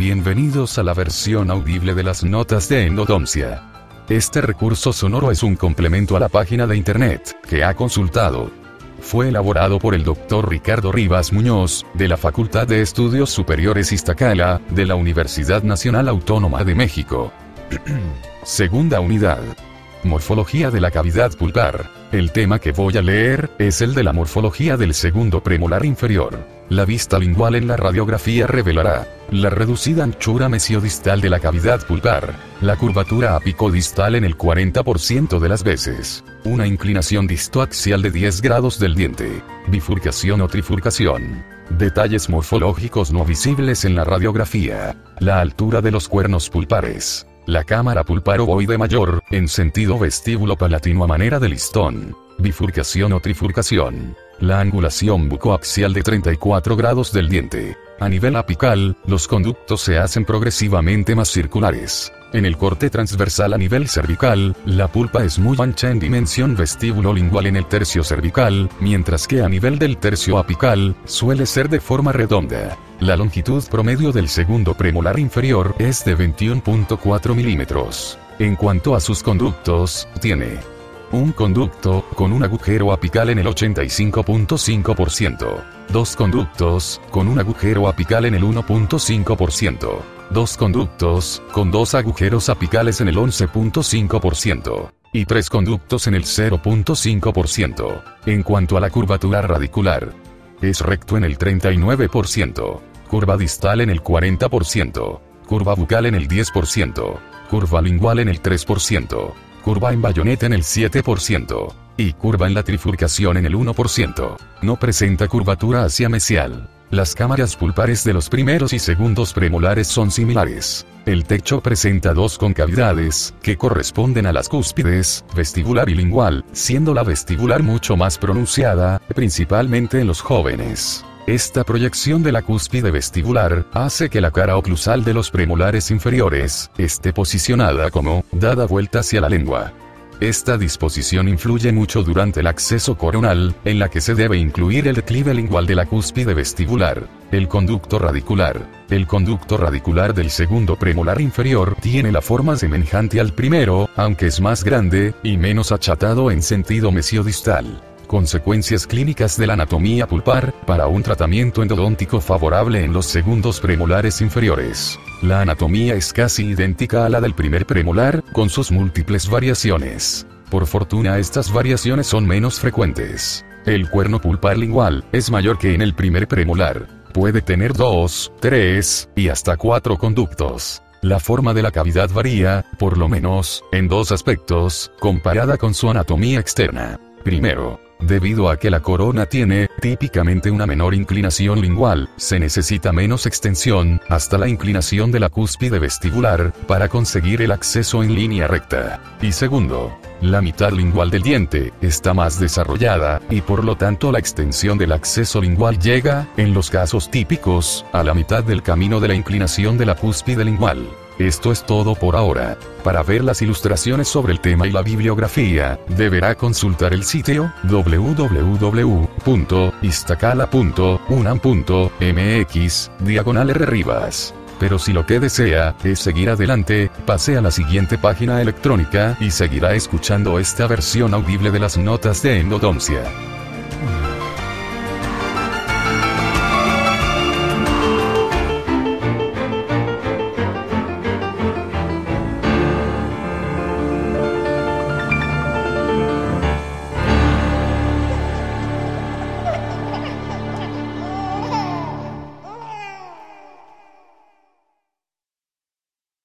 Bienvenidos a la versión audible de las notas de endodoncia. Este recurso sonoro es un complemento a la página de internet que ha consultado. Fue elaborado por el Dr. Ricardo Rivas Muñoz, de la Facultad de Estudios Superiores Iztacala, de la Universidad Nacional Autónoma de México. Segunda unidad. Morfología de la cavidad pulpar. El tema que voy a leer es el de la morfología del segundo premolar inferior. La vista lingual en la radiografía revelará la reducida anchura mesiodistal de la cavidad pulpar, la curvatura apicodistal en el 40% de las veces, una inclinación distoaxial de 10 grados del diente, bifurcación o trifurcación. Detalles morfológicos no visibles en la radiografía: la altura de los cuernos pulpares, la cámara pulpar ovoide mayor, en sentido vestíbulo palatino a manera de listón, bifurcación o trifurcación, la angulación bucoaxial de 34 grados del diente. A nivel apical, los conductos se hacen progresivamente más circulares. En el corte transversal a nivel cervical, la pulpa es muy ancha en dimensión vestíbulo-lingual en el tercio cervical, mientras que a nivel del tercio apical, suele ser de forma redonda. La longitud promedio del segundo premolar inferior es de 21.4 milímetros. En cuanto a sus conductos, tiene un conducto con un agujero apical en el 85.5%, dos conductos con un agujero apical en el 1.5%, dos conductos con dos agujeros apicales en el 11.5%, y tres conductos en el 0.5%. En cuanto a la curvatura radicular, es recto en el 39%, curva distal en el 40%, curva bucal en el 10%, curva lingual en el 3%, curva en bayoneta en el 7%, y curva en la trifurcación en el 1%. No presenta curvatura hacia mesial. Las cámaras pulpares de los primeros y segundos premolares son similares. El techo presenta dos concavidades, que corresponden a las cúspides, vestibular y lingual, siendo la vestibular mucho más pronunciada, principalmente en los jóvenes. Esta proyección de la cúspide vestibular hace que la cara oclusal de los premolares inferiores esté posicionada como dada vuelta hacia la lengua. Esta disposición influye mucho durante el acceso coronal, en la que se debe incluir el declive lingual de la cúspide vestibular. El conducto radicular. El conducto radicular del segundo premolar inferior tiene la forma semejante al primero, aunque es más grande y menos achatado en sentido mesiodistal. Consecuencias clínicas de la anatomía pulpar para un tratamiento endodóntico favorable en los segundos premolares inferiores. La anatomía es casi idéntica a la del primer premolar, con sus múltiples variaciones. Por fortuna, estas variaciones son menos frecuentes. El cuerno pulpar lingual es mayor que en el primer premolar. Puede tener 2, 3 y hasta 4 conductos. La forma de la cavidad varía, por lo menos, en dos aspectos, comparada con su anatomía externa. Primero, debido a que la corona tiene, típicamente, una menor inclinación lingual, se necesita menos extensión, hasta la inclinación de la cúspide vestibular, para conseguir el acceso en línea recta. Y segundo, la mitad lingual del diente está más desarrollada, y por lo tanto la extensión del acceso lingual llega, en los casos típicos, a la mitad del camino de la inclinación de la cúspide lingual. Esto es todo por ahora. Para ver las ilustraciones sobre el tema y la bibliografía, deberá consultar el sitio www.iztacala.unam.mx/rribas. Pero si lo que desea es seguir adelante, pase a la siguiente página electrónica y seguirá escuchando esta versión audible de las notas de endodoncia.